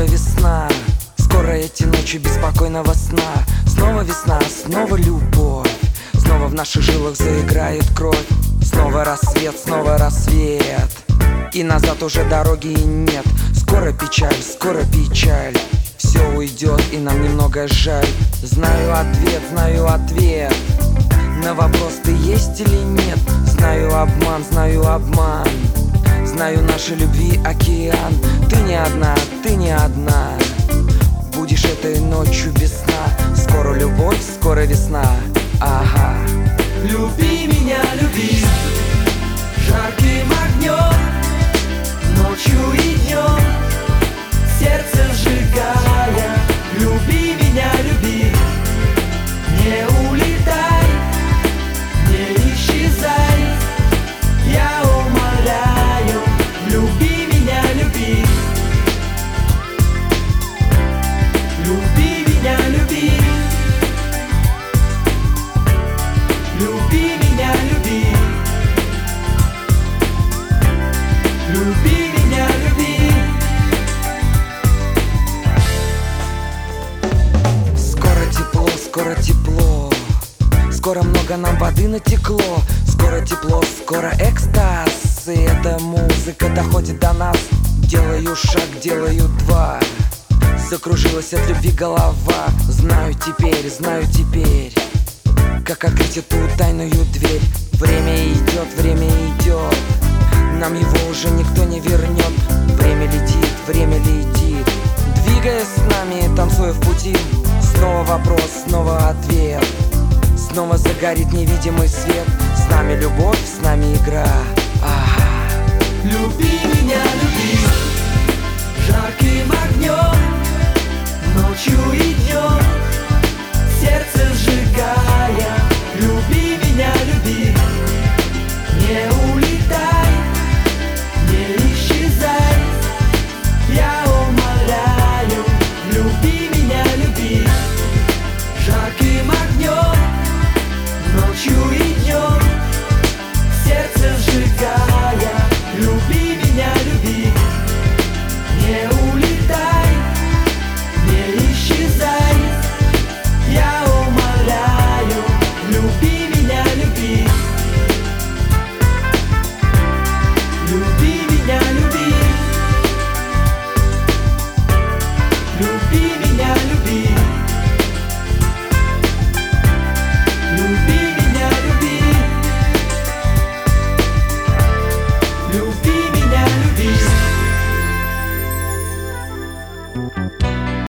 весна. Скоро эти ночи беспокойного сна. Снова весна, снова любовь. Снова в наших жилах заиграет кровь. Снова рассвет, снова рассвет. И назад уже дороги и нет. Скоро печаль, скоро печаль. Все уйдет и нам немного жаль. Знаю ответ на вопрос, ты есть или нет. Знаю обман, знаю обман. Знаю нашей любви океан. Ты не одна, ты не одна. Будешь этой ночью без сна. Скоро любовь, скоро весна. Ага. Люби меня, люби жарким огнем, ночью и днем, сердце сжигая. Люби меня, люби, не улетай, не исчезай. Я умоляю, люби меня, люби. Люби меня, люби. Люби меня, люби. Люби меня, люби. Скоро тепло, скоро тепло. Скоро много нам воды натекло. Скоро тепло, скоро экстаз. И эта музыка доходит до нас. Делаю шаг, делаю два. Закружилась от любви голова. Знаю теперь как открыть эту тайную дверь. Время идет. Нам его уже никто не вернет. Время летит. Двигаясь с нами, танцуя в пути. Снова вопрос, снова ответ. Снова загорит невидимый свет. С нами любовь, с нами игра. Люби меня, люби жарким огнем, ночью и днем, сердце сжигая. Люби меня, люби, не улетай, не исчезай. Я умоляю, люби меня, люби жарким огнем, ночью и днем, сердце сжигая. Люби меня, люби, не улетай, не исчезай. Я умоляю, люби меня, люби. Люби меня, люби. Люби меня, люби. Люби меня, люби. Люби меня, люби.